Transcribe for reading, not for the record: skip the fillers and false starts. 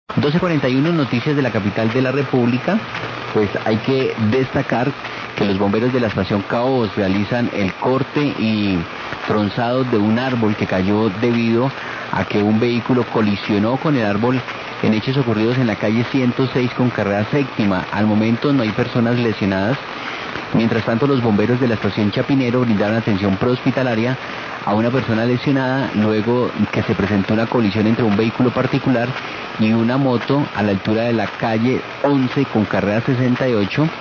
12:41, noticias de la capital de la República. Pues hay que destacar que los bomberos de la estación Caos realizan el corte y tronzado de un árbol que cayó debido a que un vehículo colisionó con el árbol en hechos ocurridos en la calle 106 con carrera séptima. Al momento no hay personas lesionadas. Mientras tanto, los bomberos de la estación Chapinero brindaron atención prehospitalaria a una persona lesionada luego que se presentó una colisión entre un vehículo particular y una moto a la altura de la calle 11 con carrera 68.